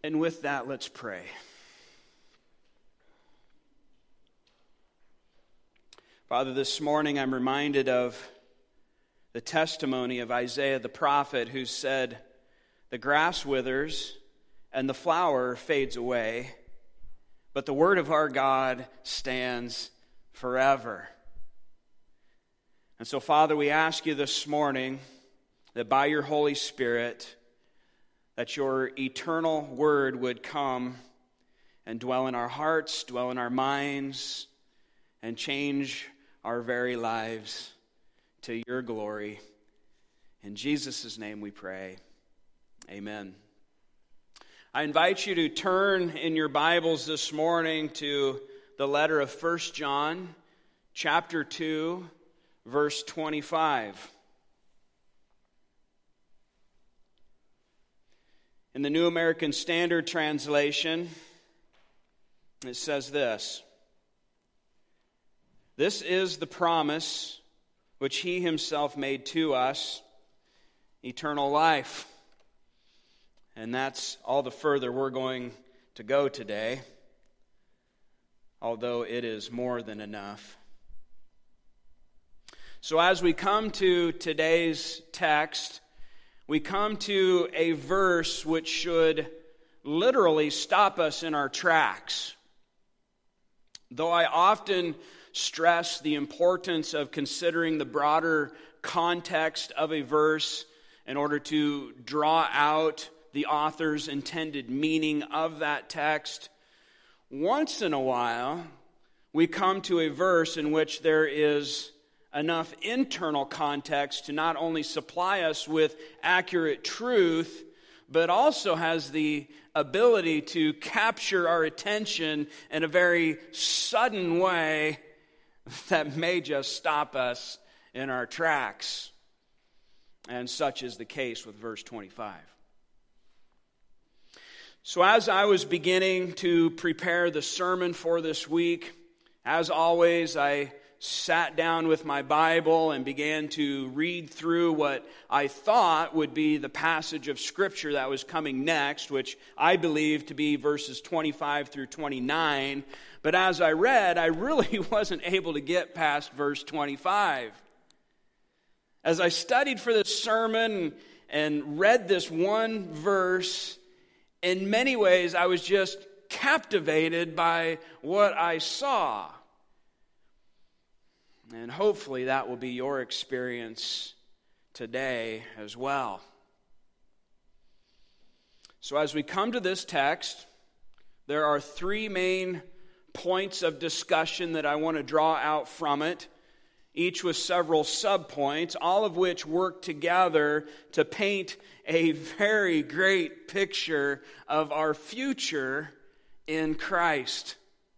And with that, let's pray. Father, this morning I'm reminded of the testimony of Isaiah the prophet who said, "The grass withers and the flower fades away, but the word of our God stands forever." And so, Father, we ask you this morning that by your Holy Spirit, that your eternal word would come and dwell in our hearts, dwell in our minds, and change our very lives to your glory. In Jesus' name we pray. Amen. I invite you to turn in your Bibles this morning to the letter of 1 John, chapter 2, verse 25. In the New American Standard Translation, it says this: "This is the promise which he himself made to us, eternal life." And that's all the further we're going to go today, although it is more than enough. So as we come to today's text, we come to a verse which should literally stop us in our tracks. Though I often stress the importance of considering the broader context of a verse in order to draw out the author's intended meaning of that text, once in a while we come to a verse in which there is enough internal context to not only supply us with accurate truth, but also has the ability to capture our attention in a very sudden way that may just stop us in our tracks. And such is the case with verse 25. So as I was beginning to prepare the sermon for this week, as always, I sat down with my Bible and began to read through what I thought would be the passage of Scripture that was coming next, which I believe to be verses 25 through 29. But as I read, I really wasn't able to get past verse 25. As I studied for this sermon and read this one verse, in many ways I was just captivated by what I saw. And hopefully that will be your experience today as well. So as we come to this text, there are three main points of discussion that I want to draw out from it, each with several subpoints, all of which work together to paint a very great picture of our future in Christ.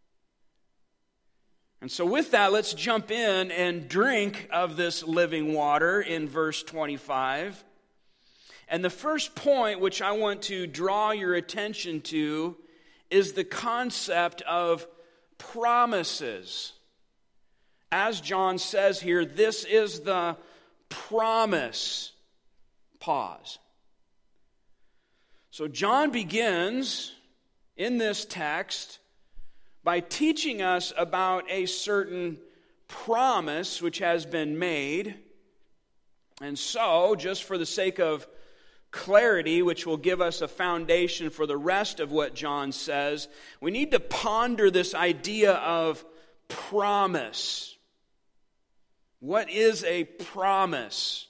And so with that, let's jump in and drink of this living water in verse 25. And the first point which I want to draw your attention to is the concept of promises. As John says here, this is the promise. Pause. So John begins in this text by teaching us about a certain promise which has been made. And so, just for the sake of clarity, which will give us a foundation for the rest of what John says, we need to ponder this idea of promise. What is a promise?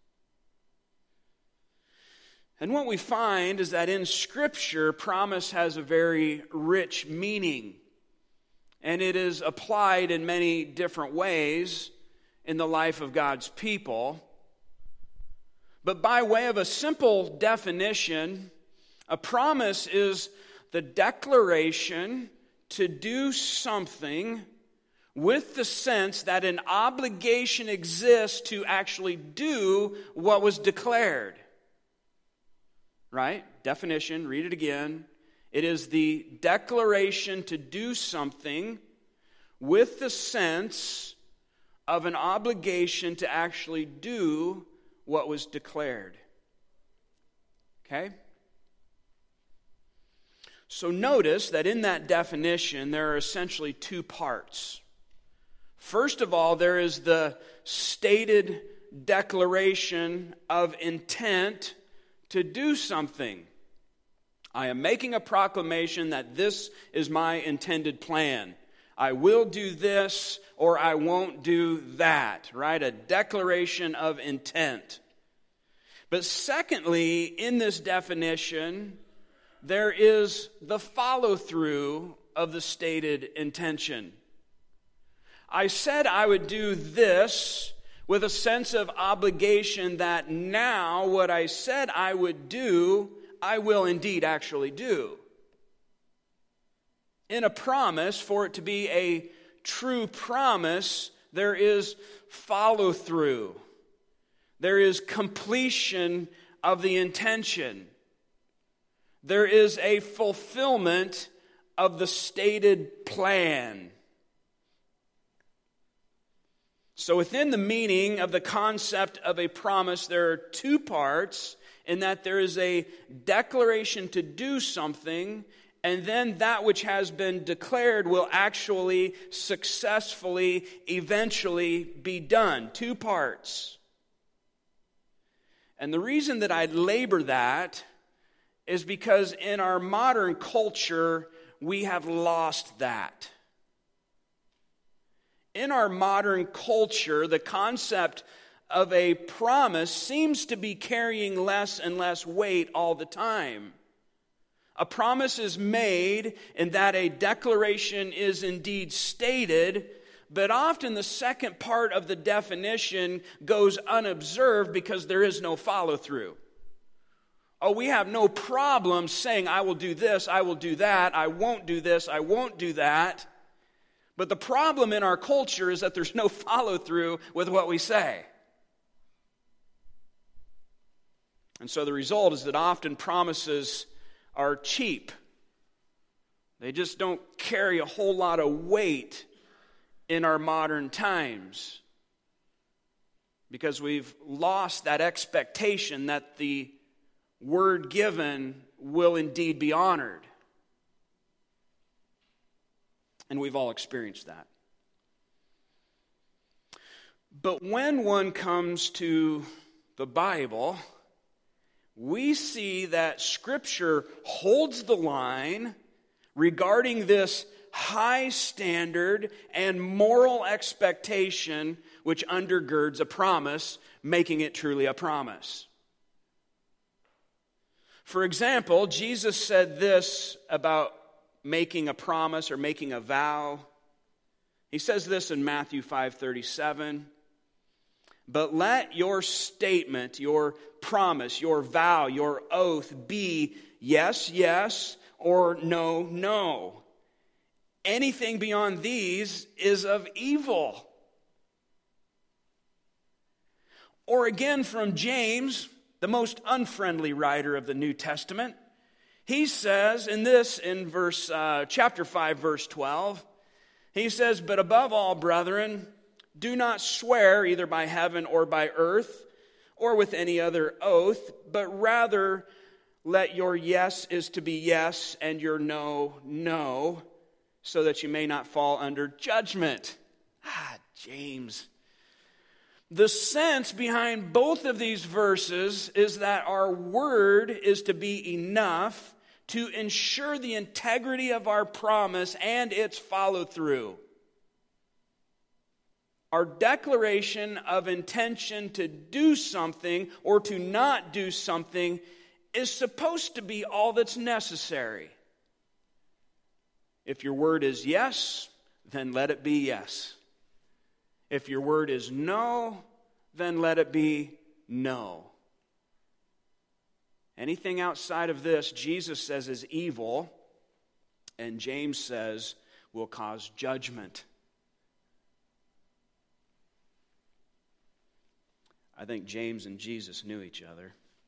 And what we find is that in Scripture, promise has a very rich meaning. And it is applied in many different ways in the life of God's people. But by way of a simple definition, a promise is the declaration to do something with the sense that an obligation exists to actually do what was declared. Right? Definition, read it again. It is the declaration to do something with the sense of an obligation to actually do what was declared. Okay? So notice that in that definition, there are essentially two parts. First of all, there is the stated declaration of intent to do something. I am making a proclamation that this is my intended plan. I will do this or I won't do that, right? A declaration of intent. But secondly, in this definition, there is the follow-through of the stated intention. I said I would do this with a sense of obligation that now what I said I would do, I will indeed actually do. In a promise, for it to be a true promise, there is follow-through. There is completion of the intention. There is a fulfillment of the stated plan. So within the meaning of the concept of a promise, there are two parts, in that there is a declaration to do something, and then that which has been declared will actually successfully, eventually be done. Two parts. And the reason that I labor that is because in our modern culture, we have lost that. In our modern culture, the concept of a promise seems to be carrying less and less weight all the time. A promise is made in that a declaration is indeed stated, but often the second part of the definition goes unobserved because there is no follow-through. Oh, we have no problem saying, I will do this, I will do that, I won't do this, I won't do that. But the problem in our culture is that there's no follow-through with what we say. And so the result is that often promises are cheap. They just don't carry a whole lot of weight in our modern times because we've lost that expectation that the word given will indeed be honored. And we've all experienced that. But when one comes to the Bible, we see that Scripture holds the line regarding this high standard and moral expectation which undergirds a promise, making it truly a promise. For example, Jesus said this about making a promise or making a vow. He says this in Matthew 5:37. But let your statement, your promise, your vow, your oath be yes, yes, or no, no. Anything beyond these is of evil. Or again from James, the most unfriendly writer of the New Testament, he says in chapter 5, verse 12, he says, but above all, brethren, do not swear either by heaven or by earth or with any other oath, but rather let your yes is to be yes and your no, no, so that you may not fall under judgment. James. The sense behind both of these verses is that our word is to be enough to ensure the integrity of our promise and its follow-through. Our declaration of intention to do something or to not do something is supposed to be all that's necessary. If your word is yes, then let it be yes. If your word is no, then let it be no. Anything outside of this, Jesus says, is evil, and James says will cause judgment. I think James and Jesus knew each other.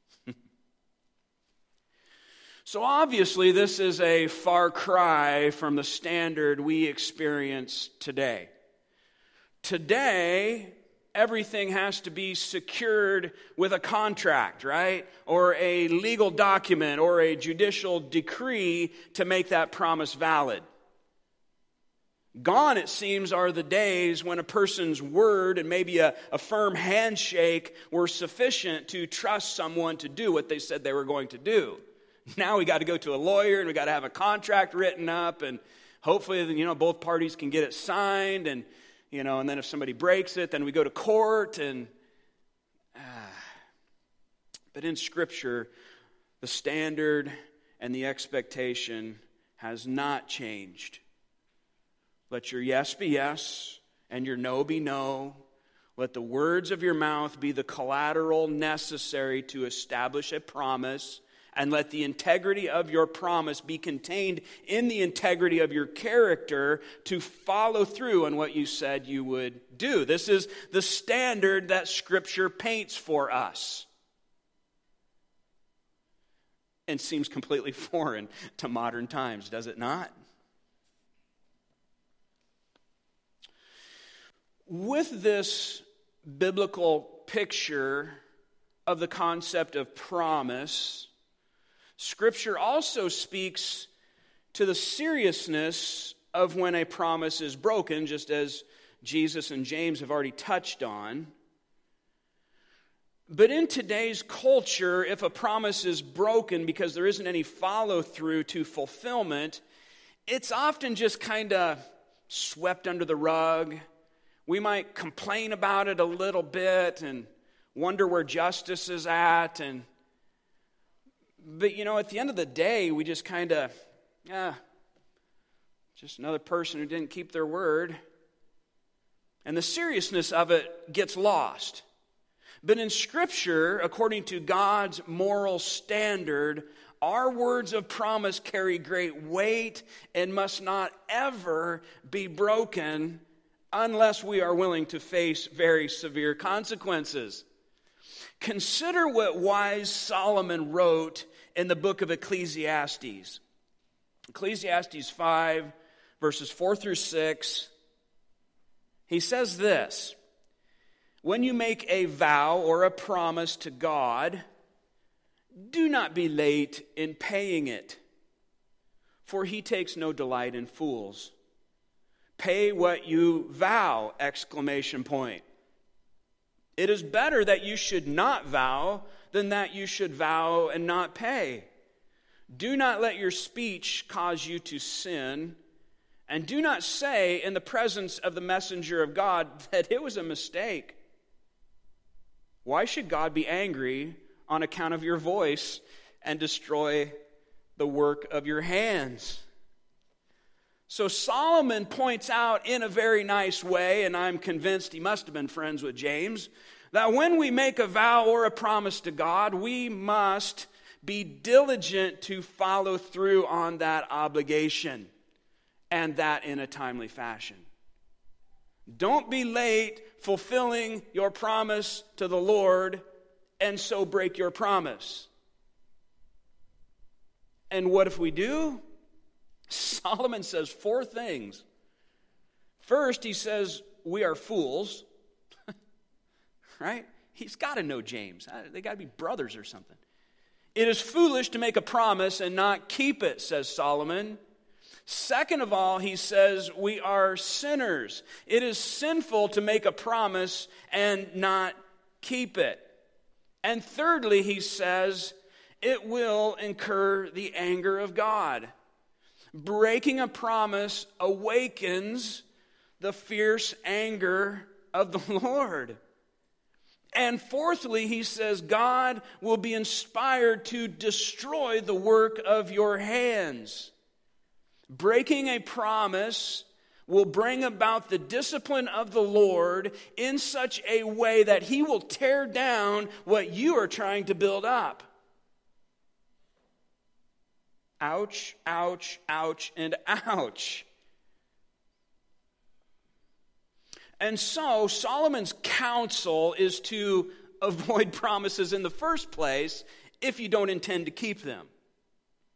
So obviously this is a far cry from the standard we experience today. Today, everything has to be secured with a contract, right? Or a legal document or a judicial decree to make that promise valid. Gone, it seems, are the days when a person's word and maybe a firm handshake were sufficient to trust someone to do what they said they were going to do. Now we got to go to a lawyer and we got to have a contract written up, and hopefully, both parties can get it signed, and and then if somebody breaks it, then we go to court. But in Scripture, the standard and the expectation has not changed. Let your yes be yes and your no be no. Let the words of your mouth be the collateral necessary to establish a promise, and let the integrity of your promise be contained in the integrity of your character to follow through on what you said you would do. This is the standard that Scripture paints for us. And seems completely foreign to modern times, does it not? With this biblical picture of the concept of promise, Scripture also speaks to the seriousness of when a promise is broken, just as Jesus and James have already touched on. But in today's culture, if a promise is broken because there isn't any follow-through to fulfillment, it's often just kind of swept under the rug. We might complain about it a little bit and wonder where justice is at. But at the end of the day, we just kind of, just another person who didn't keep their word. And the seriousness of it gets lost. But in Scripture, according to God's moral standard, our words of promise carry great weight and must not ever be broken unless we are willing to face very severe consequences. Consider what wise Solomon wrote in the book of Ecclesiastes. Ecclesiastes 5, verses 4 through 6. He says this: when you make a vow or a promise to God, do not be late in paying it, for he takes no delight in fools. Pay what you vow! Exclamation point. It is better that you should not vow than that you should vow and not pay. Do not let your speech cause you to sin, and do not say in the presence of the messenger of God that it was a mistake. Why should God be angry on account of your voice and destroy the work of your hands? So Solomon points out in a very nice way, and I'm convinced he must have been friends with James, that when we make a vow or a promise to God, we must be diligent to follow through on that obligation, and that in a timely fashion. Don't be late fulfilling your promise to the Lord and so break your promise. And what if we do? Solomon says 4 things. First, he says we are fools. Right? He's got to know James. They got to be brothers or something. It is foolish to make a promise and not keep it, says Solomon. Second of all, he says we are sinners. It is sinful to make a promise and not keep it. And thirdly, he says it will incur the anger of God. Breaking a promise awakens the fierce anger of the Lord. And fourthly, he says God will be inspired to destroy the work of your hands. Breaking a promise will bring about the discipline of the Lord in such a way that he will tear down what you are trying to build up. Ouch, ouch, ouch, and ouch. And so Solomon's counsel is to avoid promises in the first place if you don't intend to keep them.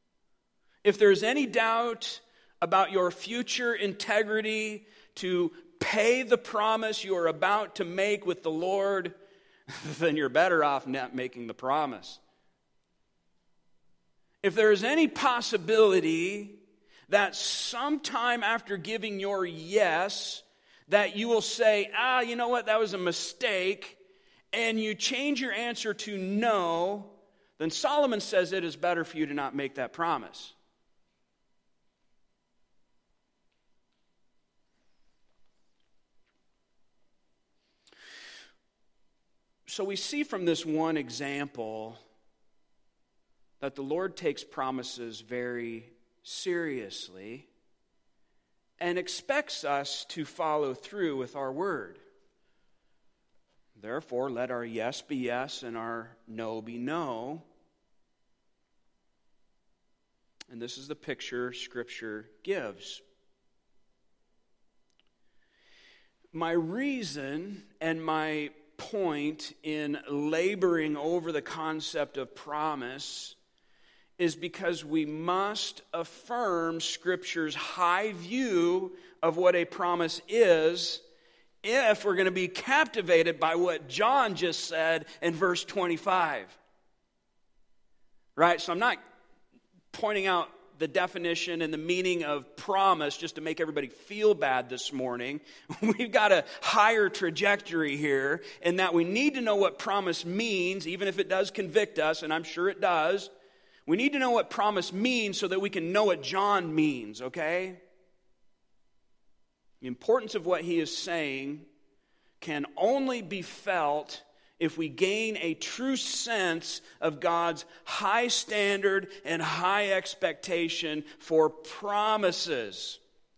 If there's any doubt about your future integrity to pay the promise you are about to make with the Lord, then you're better off not making the promise. If there is any possibility that sometime after giving your yes, that you will say, you know what, that was a mistake, and you change your answer to no, then Solomon says it is better for you to not make that promise. So we see from this one example that the Lord takes promises very seriously and expects us to follow through with our word. Therefore, let our yes be yes and our no be no. And this is the picture Scripture gives. My reason and my point in laboring over the concept of promise is because we must affirm Scripture's high view of what a promise is if we're going to be captivated by what John just said in verse 25. Right? So I'm not pointing out the definition and the meaning of promise just to make everybody feel bad this morning. We've got a higher trajectory here in that we need to know what promise means, even if it does convict us, and I'm sure it does. We need to know what promise means so that we can know what John means, okay? The importance of what he is saying can only be felt if we gain a true sense of God's high standard and high expectation for promises.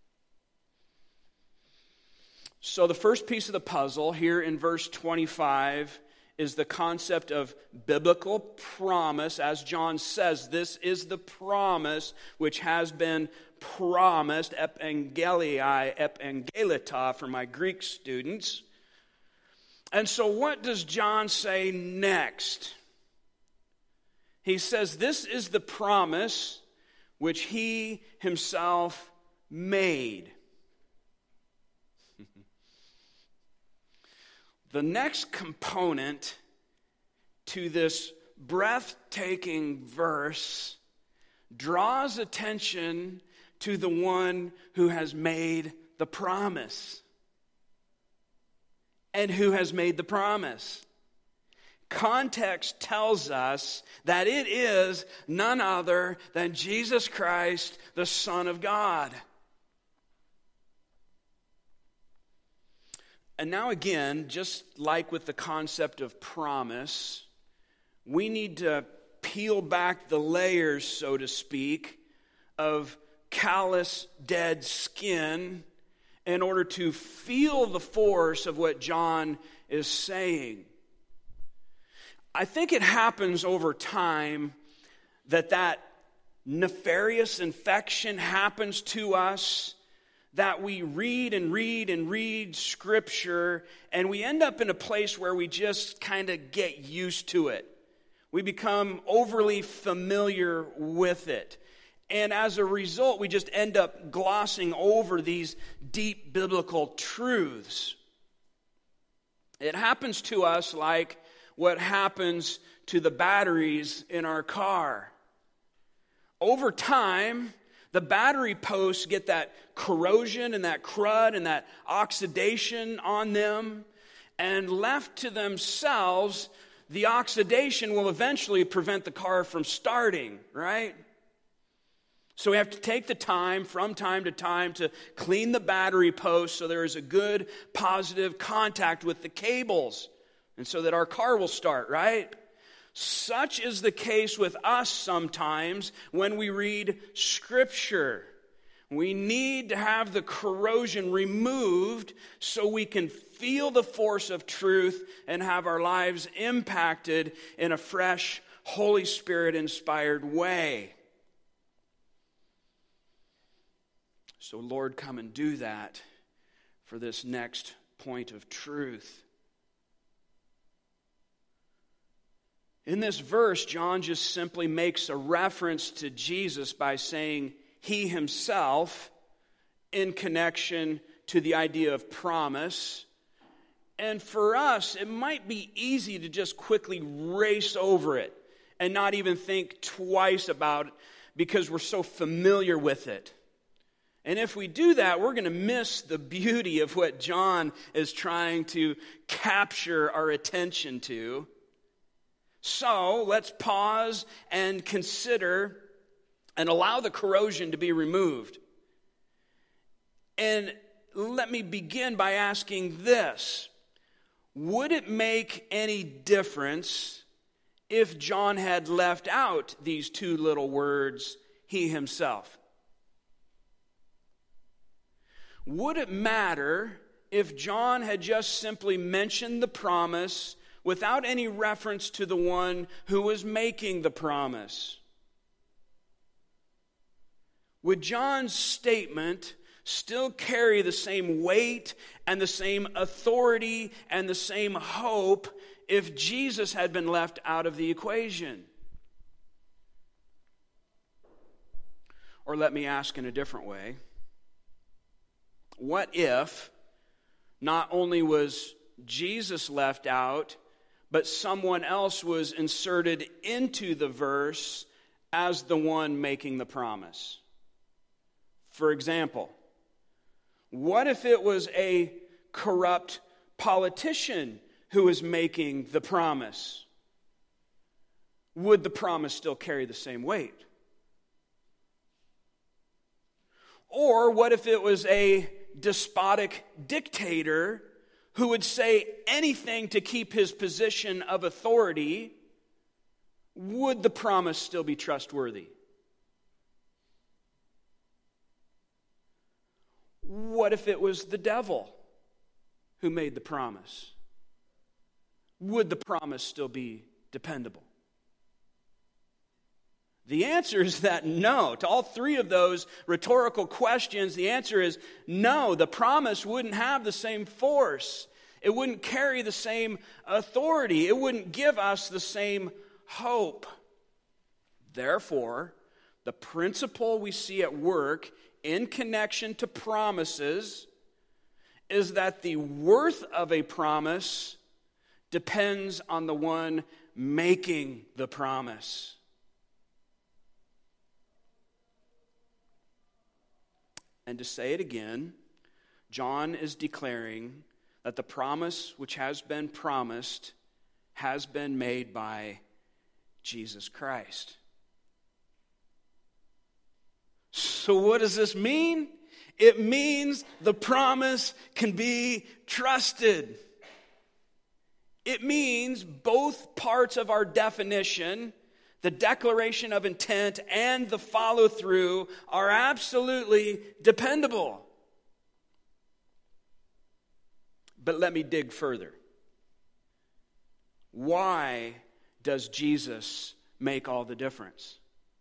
So the first piece of the puzzle here in verse 25 is the concept of biblical promise. As John says, this is the promise which has been promised, epangelita for my Greek students. And so what does John say next? He says, this is the promise which he himself made. The next component to this breathtaking verse draws attention to the one who has made the promise. And who has made the promise? Context tells us that it is none other than Jesus Christ, the Son of God. And now again, just like with the concept of promise, we need to peel back the layers, so to speak, of callous, dead skin in order to feel the force of what John is saying. I think it happens over time that nefarious infection happens to us, that we read and read and read Scripture, and we end up in a place where we just kind of get used to it. We become overly familiar with it. And as a result, we just end up glossing over these deep biblical truths. It happens to us like what happens to the batteries in our car. Over time, the battery posts get that corrosion and that crud and that oxidation on them, and left to themselves, the oxidation will eventually prevent the car from starting, right? So we have to take the time from time to time to clean the battery post so there is a good positive contact with the cables and so that our car will start, right? Such is the case with us sometimes when we read Scripture. We need to have the corrosion removed so we can feel the force of truth and have our lives impacted in a fresh, Holy Spirit-inspired way. So, Lord, come and do that for this next point of truth. In this verse, John just simply makes a reference to Jesus by saying he himself in connection to the idea of promise. And for us, it might be easy to just quickly race over it and not even think twice about it because we're so familiar with it. And if we do that, we're going to miss the beauty of what John is trying to capture our attention to. So let's pause and consider and allow the corrosion to be removed. And let me begin by asking this. Would it make any difference if John had left out these two little words, he himself? Would it matter if John had just simply mentioned the promise without any reference to the one who was making the promise? Would John's statement still carry the same weight and the same authority and the same hope if Jesus had been left out of the equation? Or let me ask in a different way. What if not only was Jesus left out, but someone else was inserted into the verse as the one making the promise? For example, what if it was a corrupt politician who was making the promise? Would the promise still carry the same weight? Or what if it was a despotic dictator who would say anything to keep his position of authority? Would the promise still be trustworthy? What if it was the devil who made the promise? Would the promise still be dependable? The answer is that no. To all three of those rhetorical questions, the answer is no. The promise wouldn't have the same force. It wouldn't carry the same authority. It wouldn't give us the same hope. Therefore, the principle we see at work in connection to promises is that the worth of a promise depends on the one making the promise. And to say it again, John is declaring that the promise which has been promised has been made by Jesus Christ. So what does this mean? It means the promise can be trusted. It means both parts of our definition, the declaration of intent and the follow-through, are absolutely dependable. But let me dig further. Why does Jesus make all the difference?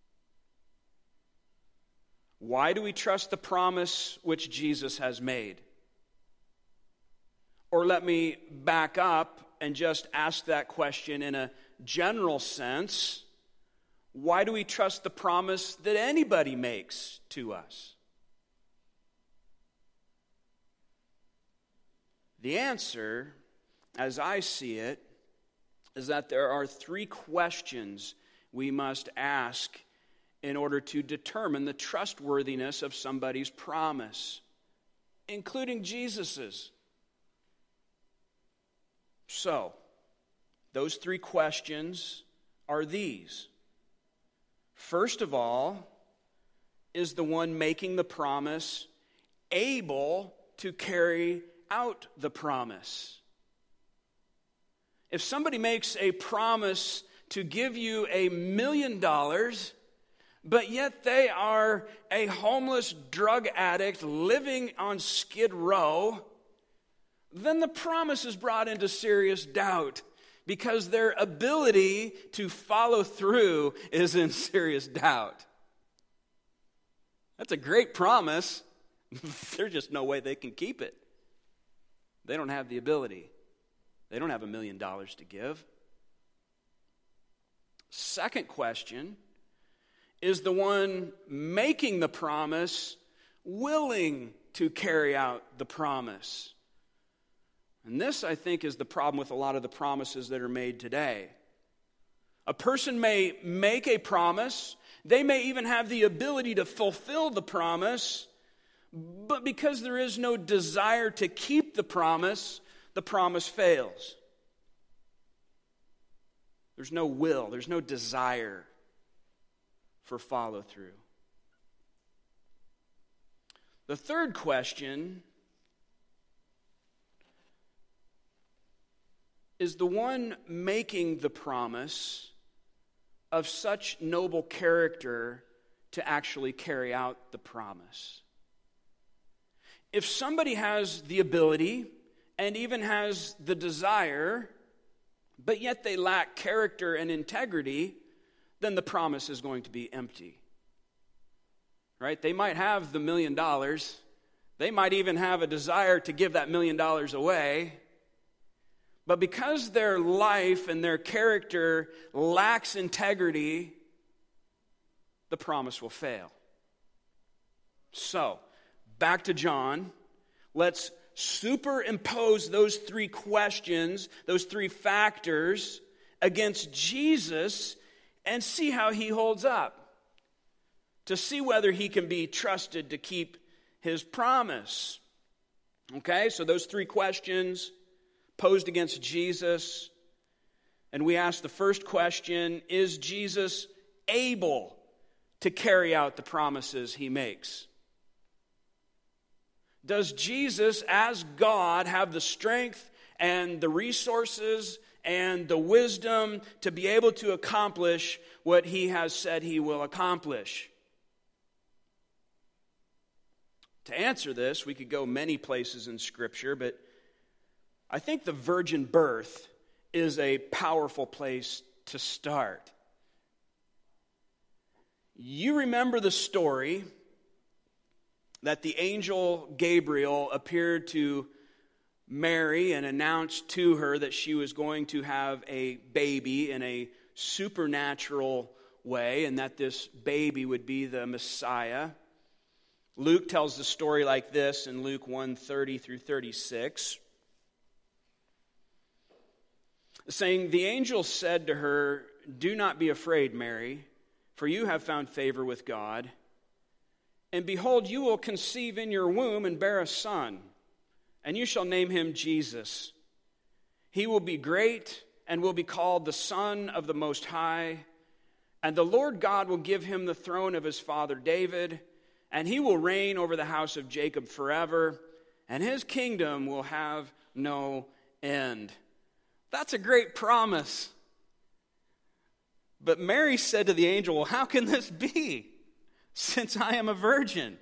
Why do we trust the promise which Jesus has made? Or let me back up and just ask that question in a general sense. Why do we trust the promise that anybody makes to us? The answer, as I see it, is that there are three questions we must ask in order to determine the trustworthiness of somebody's promise, including Jesus's. So, those three questions are these. First of all, is the one making the promise able to carry out the promise? If somebody makes a promise to give you $1 million, but yet they are a homeless drug addict living on Skid Row, then the promise is brought into serious doubt because their ability to follow through is in serious doubt. That's a great promise. There's just no way they can keep it. They don't have the ability. They don't have $1 million to give. Second question, is the one making the promise willing to carry out the promise. And this, I think, is the problem with a lot of the promises that are made today. A person may make a promise, they may even have the ability to fulfill the promise, but because there is no desire to keep the promise fails. There's no will, there's no desire for follow-through. The third question is the one making the promise of such noble character to actually carry out the promise? If somebody has the ability and even has the desire, but yet they lack character and integrity, then the promise is going to be empty. Right? They might have the $1 million. They might even have a desire to give that $1 million away. But because their life and their character lacks integrity, the promise will fail. So, back to John. Let's superimpose those three questions, those three factors against Jesus and see how he holds up, to see whether he can be trusted to keep his promise. Okay, so those three questions posed against Jesus. And we ask the first question, is Jesus able to carry out the promises he makes? Does Jesus, as God, have the strength and the resources and the wisdom to be able to accomplish what he has said he will accomplish? To answer this, we could go many places in Scripture, but I think the virgin birth is a powerful place to start. You remember the story that the angel Gabriel appeared to Mary and announced to her that she was going to have a baby in a supernatural way, and that this baby would be the Messiah. Luke tells the story like this in Luke 1:30 through 36. Saying, the angel said to her, "Do not be afraid, Mary, for you have found favor with God. And behold, you will conceive in your womb and bear a son, and you shall name him Jesus. He will be great and will be called the Son of the Most High. And the Lord God will give him the throne of his father David, and he will reign over the house of Jacob forever, and his kingdom will have no end." That's a great promise. But Mary said to the angel, "Well, how can this be, since I am a virgin?"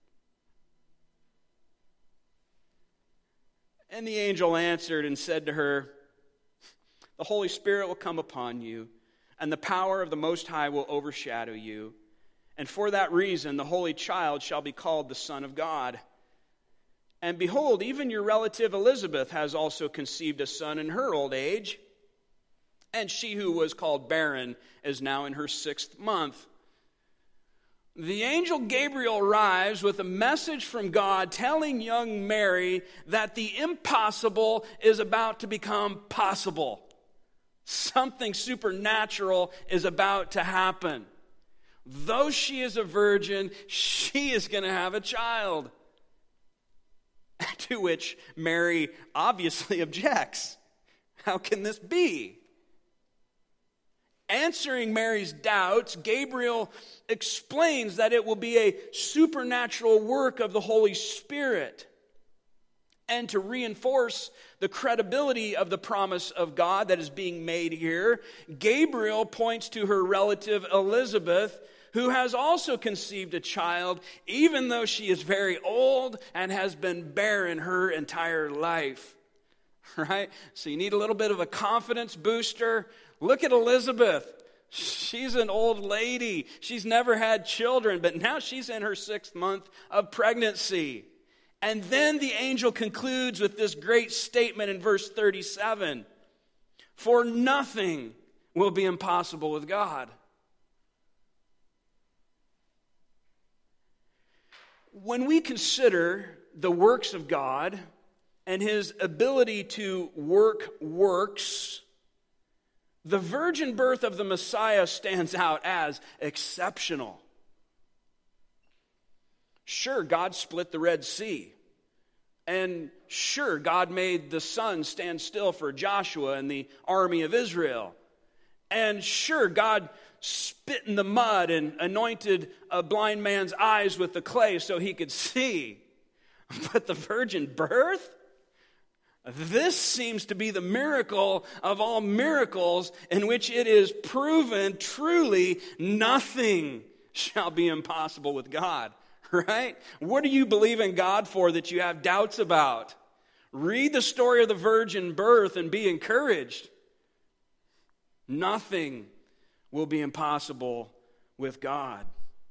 And the angel answered and said to her, "The Holy Spirit will come upon you, and the power of the Most High will overshadow you. And for that reason, the Holy Child shall be called the Son of God. And behold, even your relative Elizabeth has also conceived a son in her old age. And she who was called barren is now in her 6th month." The angel Gabriel arrives with a message from God telling young Mary that the impossible is about to become possible. Something supernatural is about to happen. Though she is a virgin, she is going to have a child. To which Mary obviously objects. How can this be? Answering Mary's doubts, Gabriel explains that it will be a supernatural work of the Holy Spirit. And to reinforce the credibility of the promise of God that is being made here, Gabriel points to her relative Elizabeth, who has also conceived a child, even though she is very old and has been barren her entire life. Right? So you need a little bit of a confidence booster. Look at Elizabeth. She's an old lady. She's never had children, but now she's in her 6th month of pregnancy. And then the angel concludes with this great statement in verse 37. For nothing will be impossible with God. When we consider the works of God and his ability to work works, the virgin birth of the Messiah stands out as exceptional. Sure, God split the Red Sea. And sure, God made the sun stand still for Joshua and the army of Israel. And sure, God spit in the mud and anointed a blind man's eyes with the clay so he could see. But the virgin birth? This seems to be the miracle of all miracles, in which it is proven truly nothing shall be impossible with God. Right? What do you believe in God for that you have doubts about? Read the story of the virgin birth and be encouraged. Nothing will be impossible with God.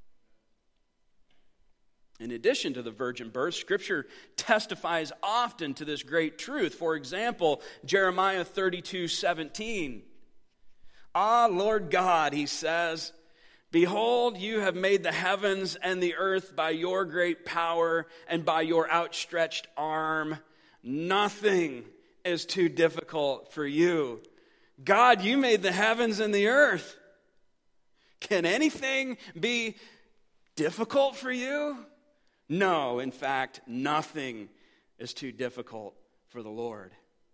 In addition to the virgin birth, Scripture testifies often to this great truth. For example, Jeremiah 32:17. Ah, Lord God, he says, behold, you have made the heavens and the earth by your great power and by your outstretched arm. Nothing is too difficult for you. God, you made the heavens and the earth. Can anything be difficult for you? No, in fact, nothing is too difficult for the Lord.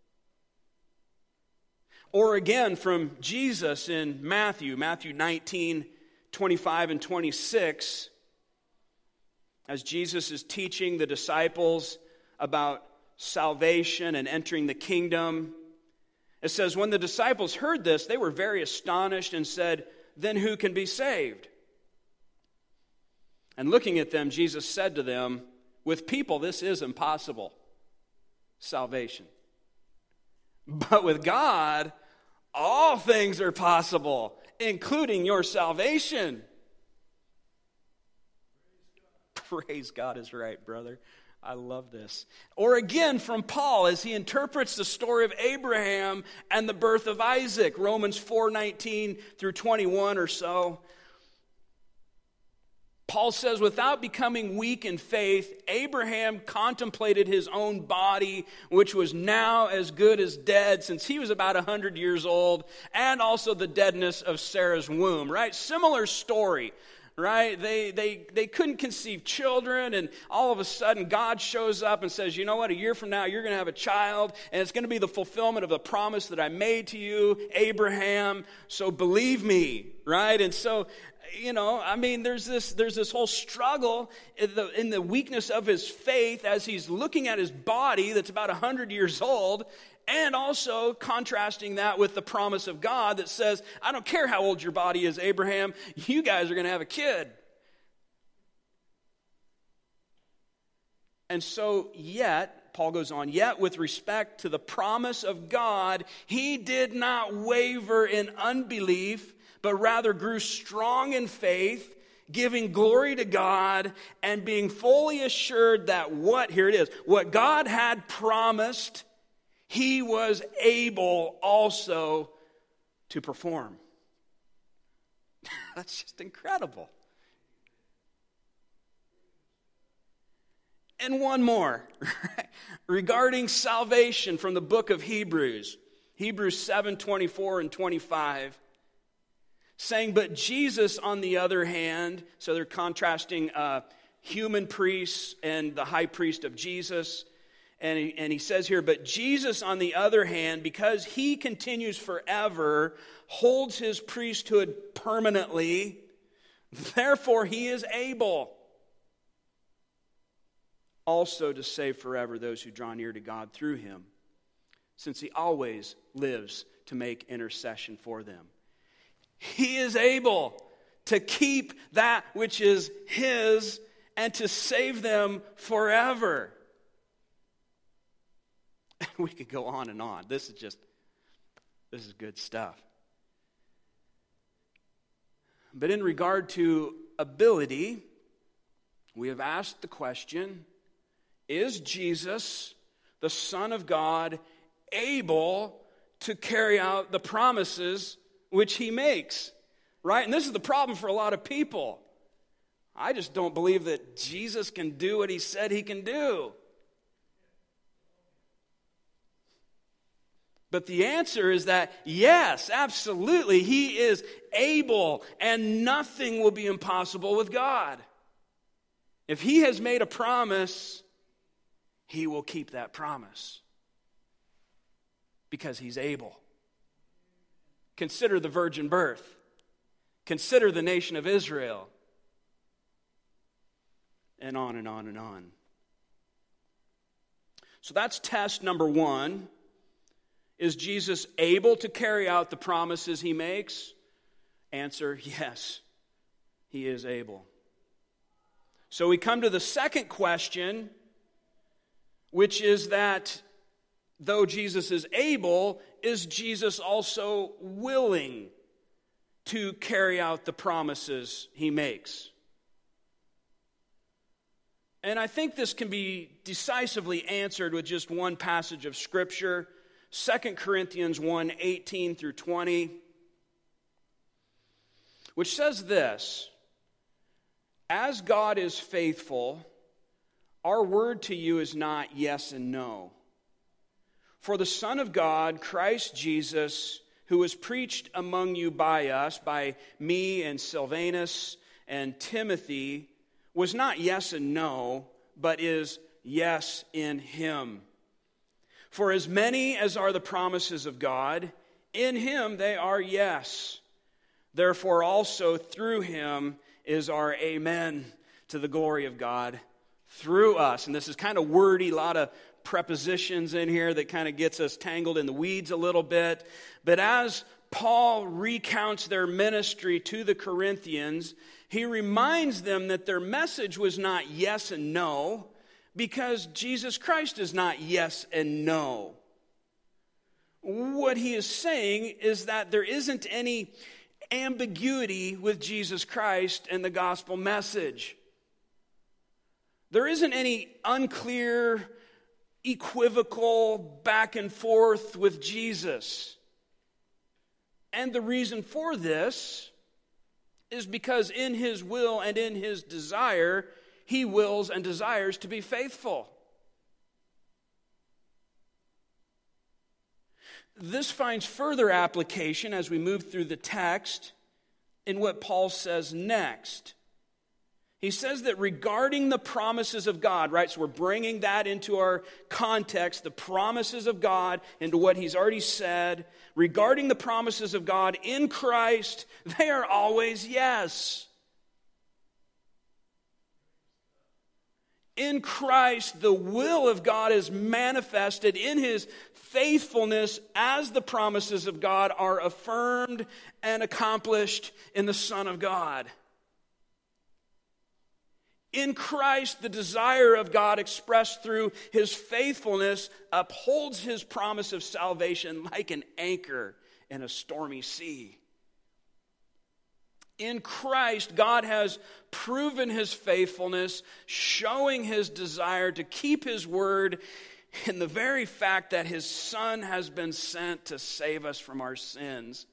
Or again from Jesus in Matthew 19:25 and 26, as Jesus is teaching the disciples about salvation and entering the kingdom. It says, when the disciples heard this, they were very astonished and said, then who can be saved? And looking at them, Jesus said to them, with people this is impossible, salvation. But with God, all things are possible, including your salvation. Praise God is right, brother. I love this. Or again from Paul as he interprets the story of Abraham and the birth of Isaac, Romans 4:19 through 21 or so. Paul says, without becoming weak in faith, Abraham contemplated his own body, which was now as good as dead, since he was about 100 years old, and also the deadness of Sarah's womb, right? Similar story, right? They couldn't conceive children, and all of a sudden God shows up and says, you know what, a year from now you're going to have a child, and it's going to be the fulfillment of the promise that I made to you, Abraham, so believe me, right? And so, you know, I mean, there's this whole struggle in the weakness of his faith as he's looking at his body that's about 100 years old, and also contrasting that with the promise of God that says, I don't care how old your body is, Abraham, you guys are going to have a kid. And so yet, Paul goes on, yet with respect to the promise of God, he did not waver in unbelief, but rather grew strong in faith, giving glory to God, and being fully assured that what God had promised, he was able also to perform. That's just incredible. And one more, regarding salvation from the book of Hebrews 7:24 and 25. Saying, but Jesus, on the other hand, so they're contrasting human priests and the high priest of Jesus. And he says here, but Jesus, on the other hand, because he continues forever, holds his priesthood permanently. Therefore, he is able also to save forever those who draw near to God through him, since he always lives to make intercession for them. He is able to keep that which is his and to save them forever. We could go on and on. This is good stuff. But in regard to ability, we have asked the question, is Jesus, the Son of God, able to carry out the promises which he makes, right? And this is the problem for a lot of people. I just don't believe that Jesus can do what he said he can do. But the answer is that, yes, absolutely, he is able, and nothing will be impossible with God. If he has made a promise, he will keep that promise because he's able. Consider the virgin birth. Consider the nation of Israel. And on and on and on. So that's test number one. Is Jesus able to carry out the promises he makes? Answer, yes, he is able. So we come to the second question, which is that though Jesus is able, is Jesus also willing to carry out the promises he makes? And I think this can be decisively answered with just one passage of Scripture, 2 Corinthians 1:18 through 20, which says this: As God is faithful, our word to you is not yes and no. For the Son of God, Christ Jesus, who was preached among you by us, by me and Silvanus and Timothy, was not yes and no, but is yes in him. For as many as are the promises of God, in him they are yes. Therefore also through him is our amen to the glory of God through us. And this is kind of wordy, a lot of prepositions in here that kind of gets us tangled in the weeds a little bit. But as Paul recounts their ministry to the Corinthians, he reminds them that their message was not yes and no, because Jesus Christ is not yes and no. What he is saying is that there isn't any ambiguity with Jesus Christ and the gospel message. There isn't any unclear, equivocal back and forth with Jesus. And the reason for this is because in his will and in his desire, he wills and desires to be faithful. This finds further application as we move through the text in what Paul says next. He says that regarding the promises of God, right? So we're bringing that into our context, the promises of God, into what he's already said. Regarding the promises of God in Christ, they are always yes. In Christ, the will of God is manifested in his faithfulness as the promises of God are affirmed and accomplished in the Son of God. In Christ, the desire of God expressed through his faithfulness upholds his promise of salvation like an anchor in a stormy sea. In Christ, God has proven his faithfulness, showing his desire to keep his word in the very fact that his Son has been sent to save us from our sins.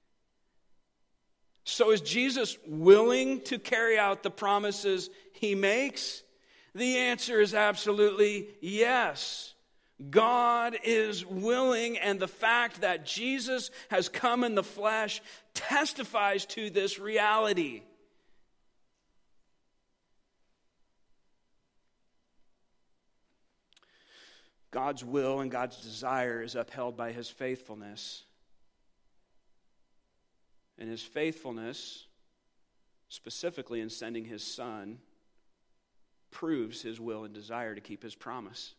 So is Jesus willing to carry out the promises he makes? The answer is absolutely yes. God is willing, and the fact that Jesus has come in the flesh testifies to this reality. God's will and God's desire is upheld by his faithfulness. And his faithfulness, specifically in sending his Son, proves his will and desire to keep his promise.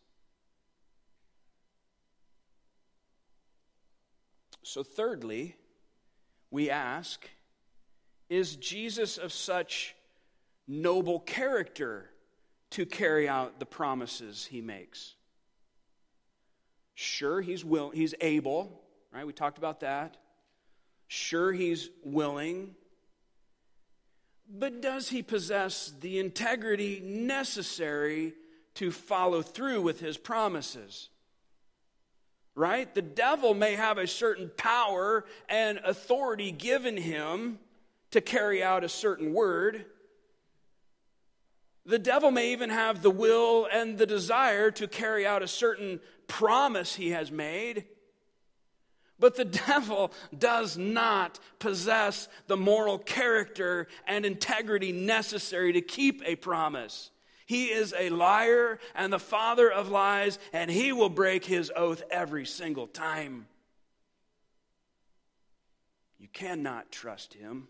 So thirdly, we ask, is Jesus of such noble character to carry out the promises he makes? Sure, he's able, right? We talked about that. Sure, he's willing. But does he possess the integrity necessary to follow through with his promises? Right? The devil may have a certain power and authority given him to carry out a certain word, The devil may even have the will and the desire to carry out a certain promise he has made. But the devil does not possess the moral character and integrity necessary to keep a promise. He is a liar and the father of lies, and he will break his oath every single time. You cannot trust him.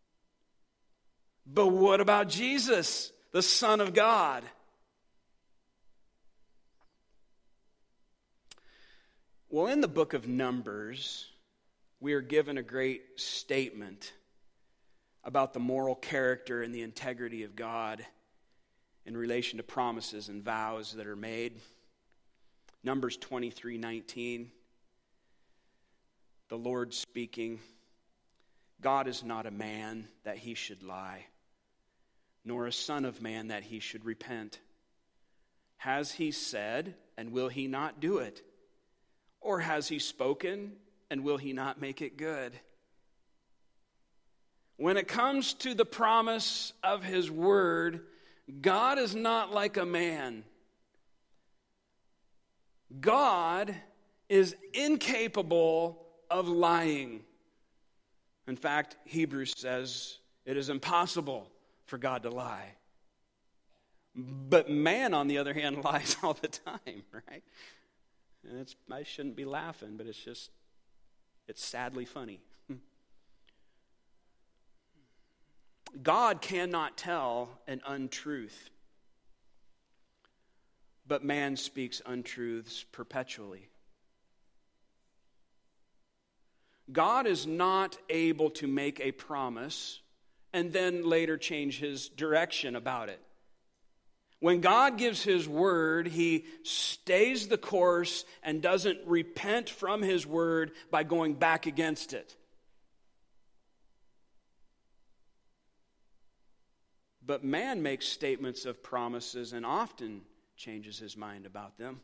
But what about Jesus, the Son of God? Well, in the book of Numbers, we are given a great statement about the moral character and the integrity of God in relation to promises and vows that are made. Numbers 23:19, the Lord speaking, God is not a man that he should lie, nor a son of man that he should repent. Has he said, and will he not do it? Or has he spoken, and will he not make it good? When it comes to the promise of his word, God is not like a man. God is incapable of lying. In fact, Hebrews says it is impossible for God to lie. But man, on the other hand, lies all the time, right? And I shouldn't be laughing, but it's sadly funny. God cannot tell an untruth, but man speaks untruths perpetually. God is not able to make a promise and then later change his direction about it. When God gives his word, he stays the course and doesn't repent from his word by going back against it. But man makes statements of promises and often changes his mind about them.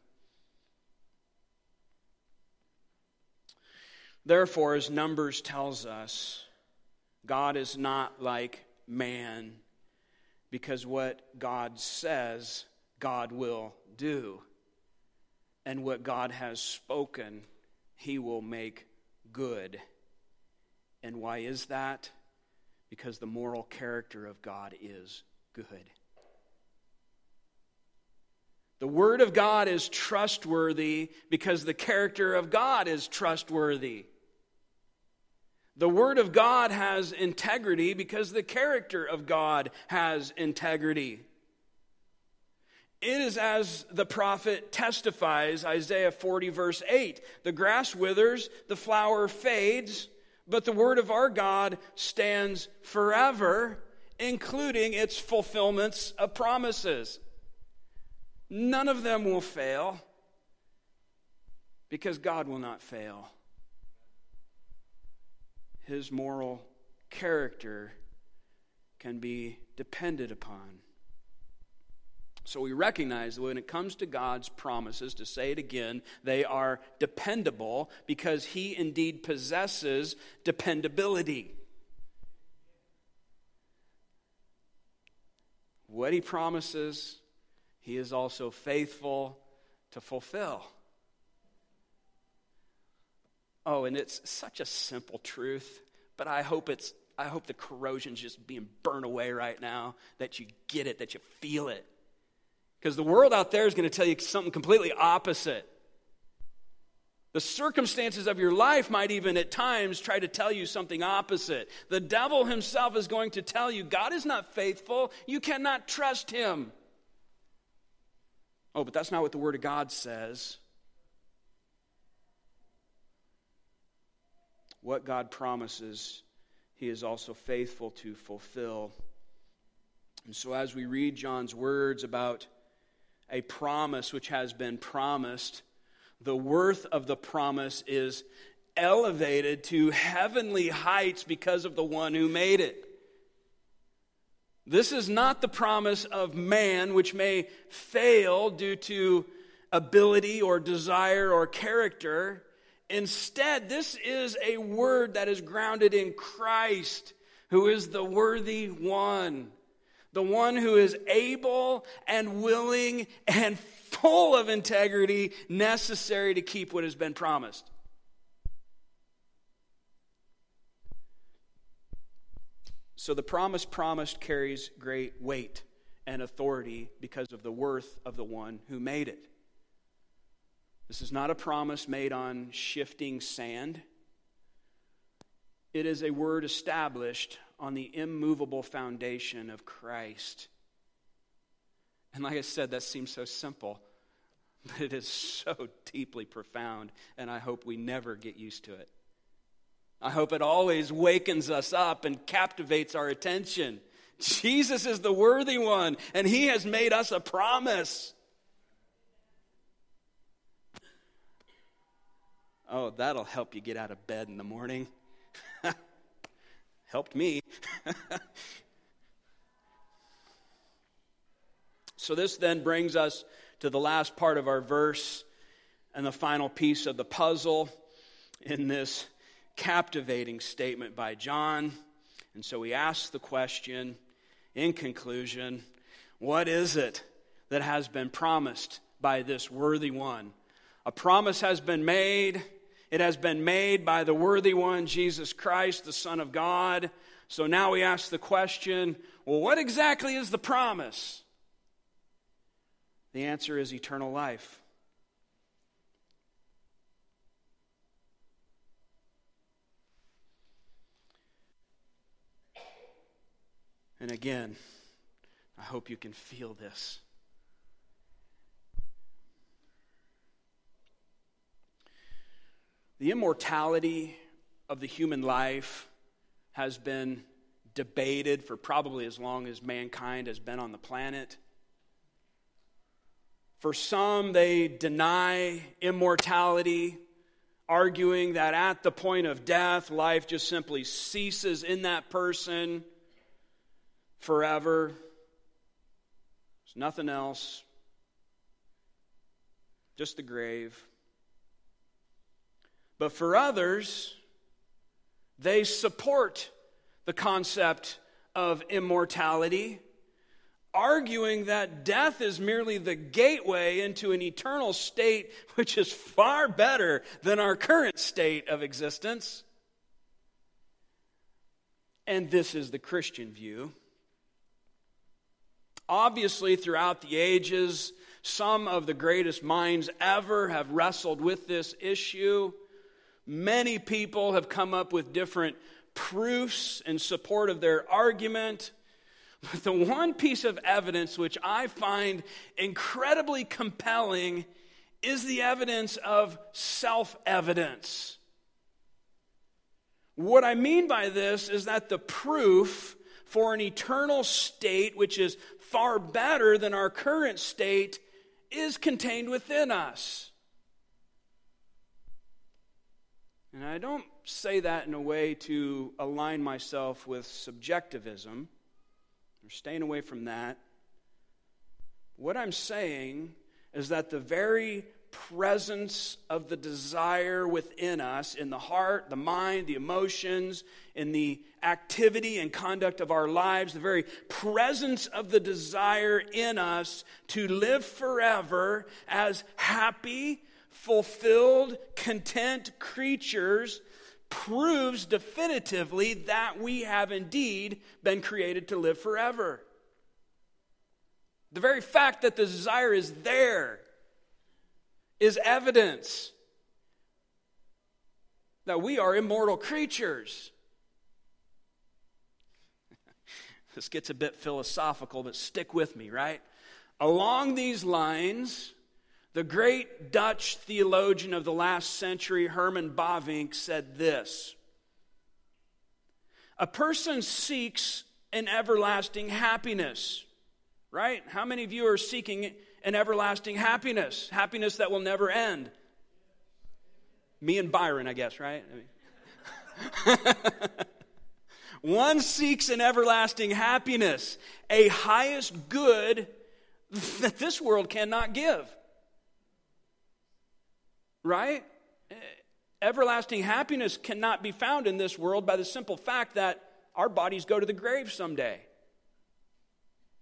Therefore, as Numbers tells us, God is not like man, because what God says, God will do. And what God has spoken, he will make good. And why is that? Because the moral character of God is good. The Word of God is trustworthy because the character of God is trustworthy. The Word of God has integrity because the character of God has integrity. It is as the prophet testifies, Isaiah 40 verse 8, the grass withers, the flower fades, but the word of our God stands forever, including its fulfillments of promises. None of them will fail because God will not fail. His moral character can be depended upon. So we recognize that when it comes to God's promises, to say it again, they are dependable because he indeed possesses dependability. What he promises, he is also faithful to fulfill. Oh, and it's such a simple truth, but I hope the corrosion's just being burned away right now, that you get it, that you feel it. Because the world out there is going to tell you something completely opposite. The circumstances of your life might even at times try to tell you something opposite. The devil himself is going to tell you, God is not faithful, you cannot trust him. Oh, but that's not what the Word of God says. What God promises, he is also faithful to fulfill. And so as we read John's words about a promise which has been promised, the worth of the promise is elevated to heavenly heights because of the one who made it. This is not the promise of man, which may fail due to ability or desire or character. Instead, this is a word that is grounded in Christ, who is the worthy one. the one who is able and willing and full of integrity necessary to keep what has been promised. So the promise promised carries great weight and authority because of the worth of the one who made it. This is not a promise made on shifting sand. It is a word established on the immovable foundation of Christ. And like I said, that seems so simple, but it is so deeply profound, and I hope we never get used to it. I hope it always wakens us up and captivates our attention. Jesus is the worthy one, and he has made us a promise. Oh, that'll help you get out of bed in the morning. Helped me. So this then brings us to the last part of our verse and the final piece of the puzzle in this captivating statement by John. And so we ask the question, in conclusion, what is it that has been promised by this worthy one? A promise has been made. It has been made by the worthy one, Jesus Christ, the Son of God. So now we ask the question, well, what exactly is the promise? The answer is eternal life. And again, I hope you can feel this. The immortality of the human life has been debated for probably as long as mankind has been on the planet. For some, they deny immortality, arguing that at the point of death, life just simply ceases in that person forever. There's nothing else, just the grave. But for others, they support the concept of immortality, arguing that death is merely the gateway into an eternal state which is far better than our current state of existence. And this is the Christian view. Obviously, throughout the ages, some of the greatest minds ever have wrestled with this issue. Many people have come up with different proofs in support of their argument. But the one piece of evidence which I find incredibly compelling is the evidence of self-evidence. What I mean by this is that the proof for an eternal state which is far better than our current state is contained within us. And I don't say that in a way to align myself with subjectivism. We're staying away from that. What I'm saying is that the very presence of the desire within us, in the heart, the mind, the emotions, in the activity and conduct of our lives, the very presence of the desire in us to live forever as happy, fulfilled, content creatures proves definitively that we have indeed been created to live forever. The very fact that the desire is there is evidence that we are immortal creatures. This gets a bit philosophical, but stick with me, right? Along these lines, the great Dutch theologian of the last century, Herman Bavinck, said this: a person seeks an everlasting happiness, right? How many of you are seeking an everlasting happiness? Happiness that will never end. Me and Byron, I guess, right? One seeks an everlasting happiness, a highest good that this world cannot give. Right? Everlasting happiness cannot be found in this world by the simple fact that our bodies go to the grave someday.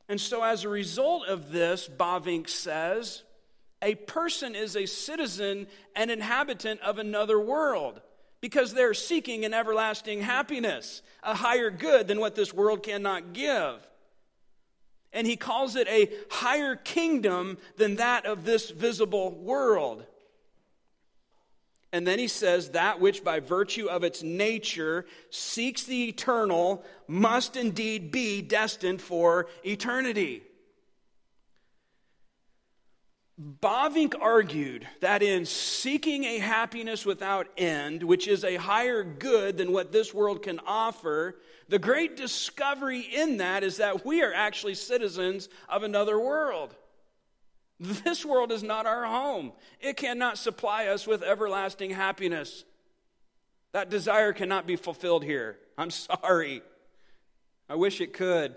And so as a result of this, Bavinck says, a person is a citizen and inhabitant of another world because they're seeking an everlasting happiness, a higher good than what this world cannot give. And he calls it a higher kingdom than that of this visible world. And then he says, that which by virtue of its nature seeks the eternal must indeed be destined for eternity. Bavinck argued that in seeking a happiness without end, which is a higher good than what this world can offer, the great discovery in that is that we are actually citizens of another world. This world is not our home. It cannot supply us with everlasting happiness. That desire cannot be fulfilled here. I'm sorry. I wish it could.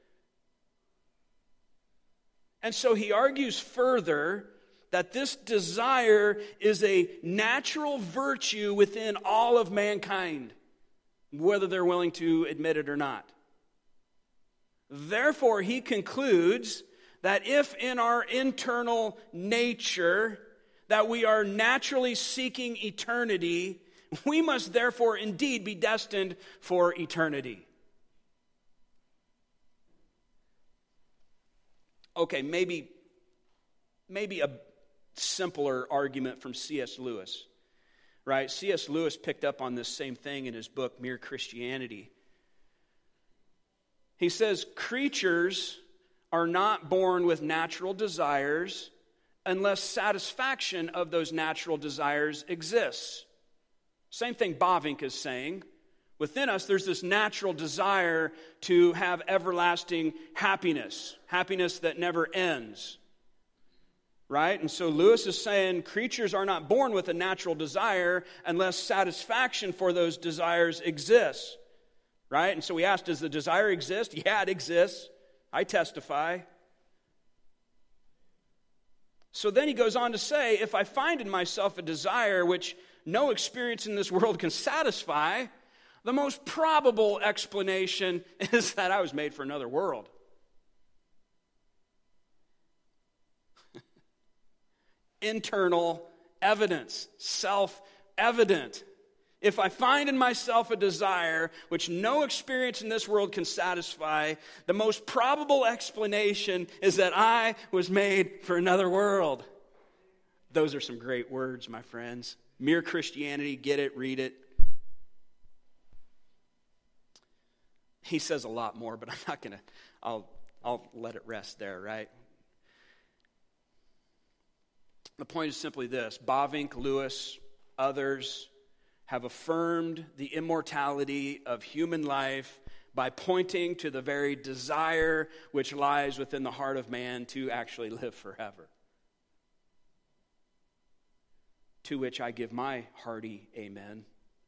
And so he argues further that this desire is a natural virtue within all of mankind, whether they're willing to admit it or not. Therefore, he concludes that if in our internal nature that we are naturally seeking eternity, we must therefore indeed be destined for eternity. Okay, maybe a simpler argument from C.S. Lewis, right? C.S. Lewis picked up on this same thing in his book, Mere Christianity. He says, creatures are not born with natural desires unless satisfaction of those natural desires exists. Same thing Bavinck is saying. Within us, there's this natural desire to have everlasting happiness, happiness that never ends. Right? And so Lewis is saying creatures are not born with a natural desire unless satisfaction for those desires exists. Right? And so we asked, does the desire exist? Yeah, it exists. I testify. So then he goes on to say, if I find in myself a desire which no experience in this world can satisfy, the most probable explanation is that I was made for another world. Internal evidence, self-evident. If I find in myself a desire which no experience in this world can satisfy, the most probable explanation is that I was made for another world. Those are some great words, my friends. Mere Christianity, get it, read it. He says a lot more, but I'm not going to, I'll let it rest there, right? The point is simply this. Bavinck, Lewis, others have affirmed the immortality of human life by pointing to the very desire which lies within the heart of man to actually live forever. To which I give my hearty amen.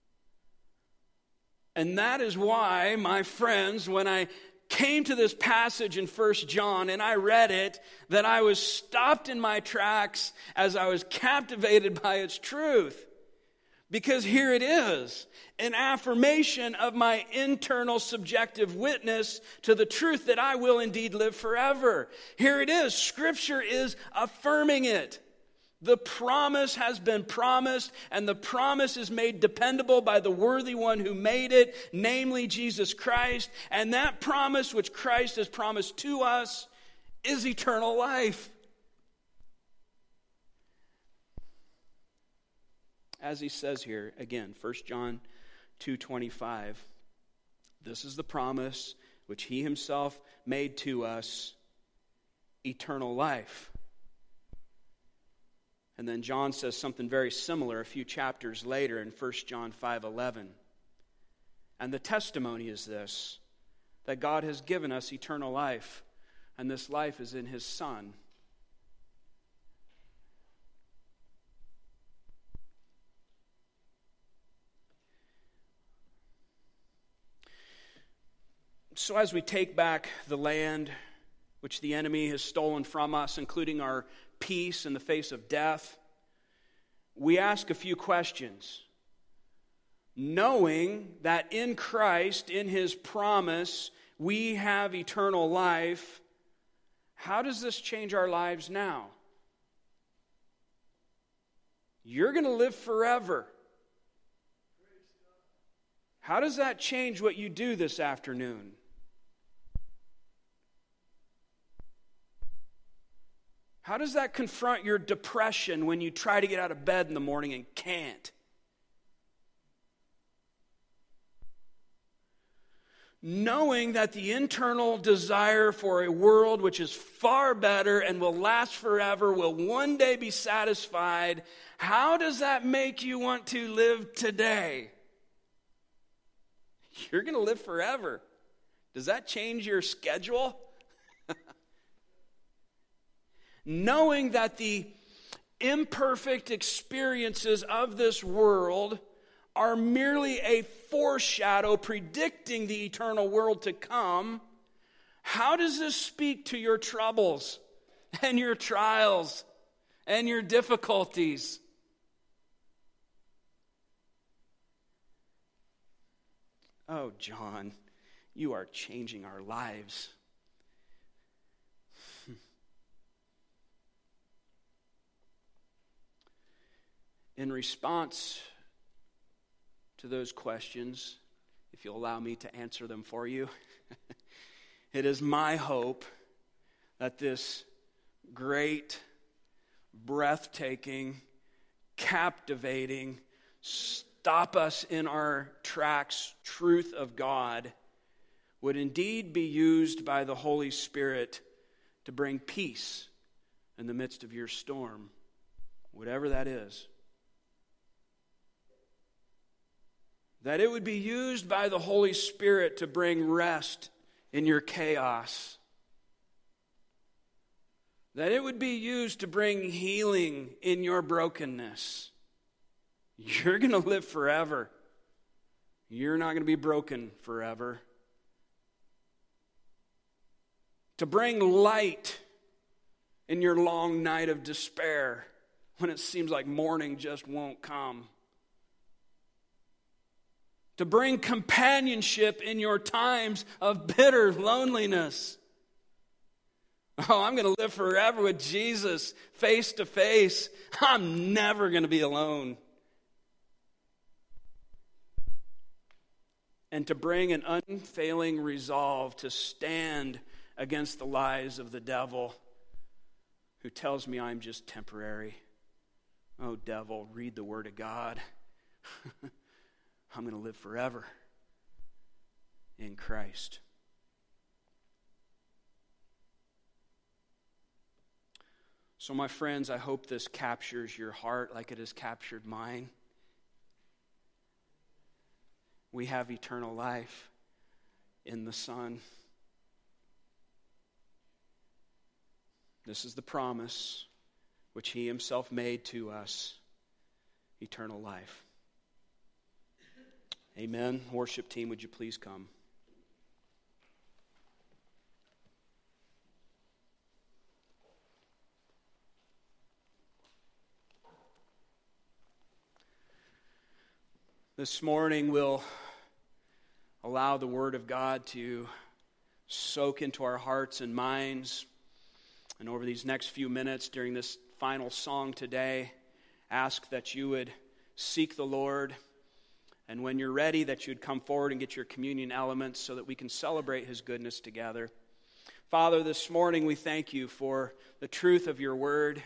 And that is why, my friends, when I came to this passage in 1 John and I read it, that I was stopped in my tracks as I was captivated by its truth. Because here it is, an affirmation of my internal subjective witness to the truth that I will indeed live forever. Here it is, Scripture is affirming it. The promise has been promised, and the promise is made dependable by the worthy one who made it, namely Jesus Christ. And that promise which Christ has promised to us is eternal life. As he says here, again, 1 John 2:25, this is the promise which he himself made to us, eternal life. And then John says something very similar a few chapters later in 1 John 5:11. And the testimony is this, that God has given us eternal life, and this life is in his Son. So as we take back the land which the enemy has stolen from us, including our peace in the face of death, we ask a few questions. Knowing that in Christ, in his promise, we have eternal life, How does this change our lives now? You're going to live forever. How does that change what you do this afternoon? How does that confront your depression when you try to get out of bed in the morning and can't? Knowing that the internal desire for a world which is far better and will last forever, will one day be satisfied, how does that make you want to live today? You're going to live forever. Does that change your schedule? Knowing that the imperfect experiences of this world are merely a foreshadow predicting the eternal world to come, how does this speak to your troubles and your trials and your difficulties? Oh, John, you are changing our lives. In response to those questions, if you'll allow me to answer them for you, it is my hope that this great, breathtaking, captivating, stop us in our tracks truth of God would indeed be used by the Holy Spirit to bring peace in the midst of your storm, whatever that is. That it would be used by the Holy Spirit to bring rest in your chaos. That it would be used to bring healing in your brokenness. You're going to live forever. You're not going to be broken forever. To bring light in your long night of despair when it seems like morning just won't come. To bring companionship in your times of bitter loneliness. Oh, I'm going to live forever with Jesus face to face. I'm never going to be alone. And to bring an unfailing resolve to stand against the lies of the devil who tells me I'm just temporary. Oh, devil, read the Word of God. I'm going to live forever in Christ. So, my friends, I hope this captures your heart like it has captured mine. We have eternal life in the Son. This is the promise which He Himself made to us, eternal life. Amen. Worship team, would you please come? This morning we'll allow the Word of God to soak into our hearts and minds. And over these next few minutes during this final song today, ask that you would seek the Lord. And when you're ready, that you'd come forward and get your communion elements so that we can celebrate His goodness together. Father, this morning we thank you for the truth of your word.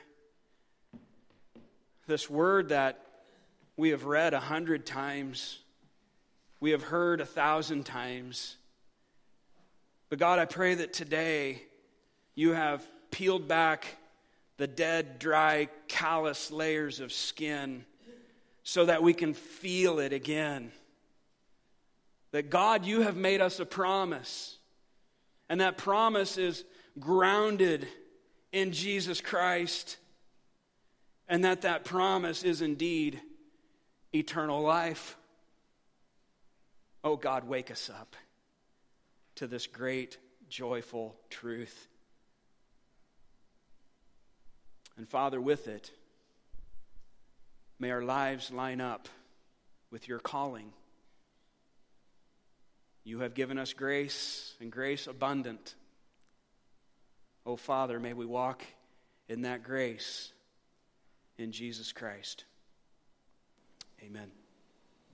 This word that we have read 100 times. We have heard 1,000 times. But God, I pray that today you have peeled back the dead, dry, callous layers of skin so that we can feel it again. That God, you have made us a promise. And that promise is grounded in Jesus Christ. And that promise is indeed eternal life. Oh God, wake us up to this great, joyful truth. And Father, with it, may our lives line up with your calling. You have given us grace and grace abundant. Oh, Father, may we walk in that grace in Jesus Christ. Amen.